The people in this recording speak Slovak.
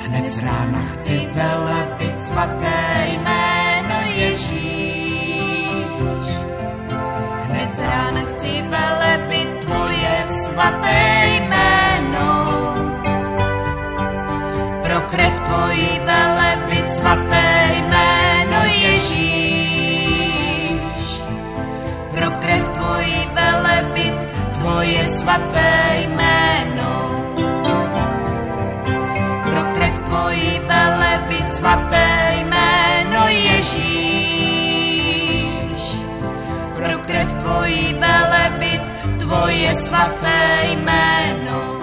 Hned z rána chci velebit svaté jméno Ježíš. Hned z rána chci velebit tvoje svaté jméno. Pro krev tvojí velebit svaté jméno Ježíš. Pro krev tvojí velebit tvoje svaté jméno. Pro krev tvojí velebit svaté jméno Ježíš. Pro krev tvojí velebit tvoje svaté jméno.